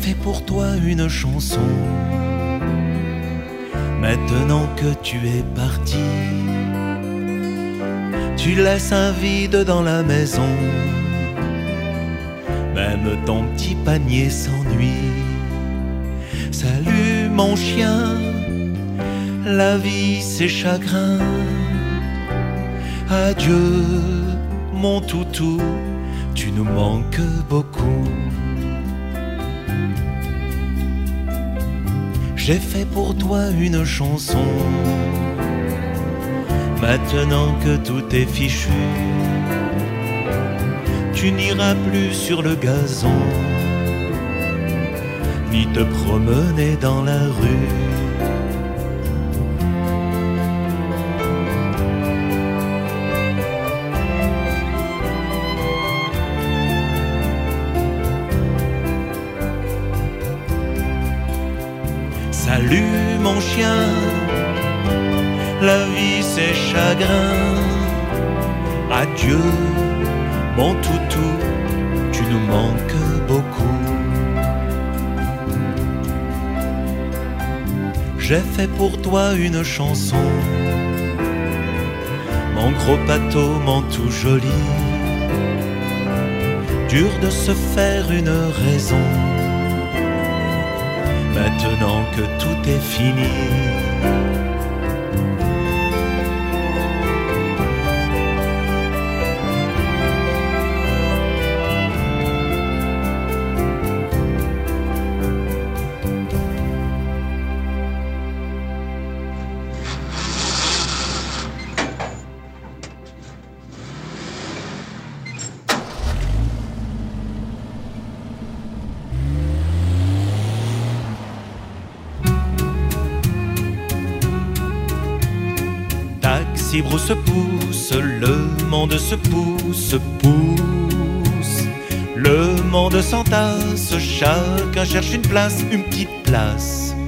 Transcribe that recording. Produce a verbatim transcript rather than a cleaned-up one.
fait pour toi une chanson. Maintenant que tu es parti, tu laisses un vide dans la maison. Même ton petit panier s'ennuie. Salut mon chien, la vie c'est chagrin. Adieu mon toutou, tu nous manques beaucoup. J'ai fait pour toi une chanson. Maintenant que tout est fichu, tu n'iras plus sur le gazon, ni te promener dans la rue. Salut mon chien, la vie c'est chagrin. Adieu mon toutou, tu nous manques beaucoup. J'ai fait pour toi une chanson. Mon gros bateau, mon tout joli, dur de se faire une raison. Maintenant que tout est fini, taxi brousse pousse, le monde se pousse, pousse. Le monde s'entasse, chacun cherche une place, une petite place.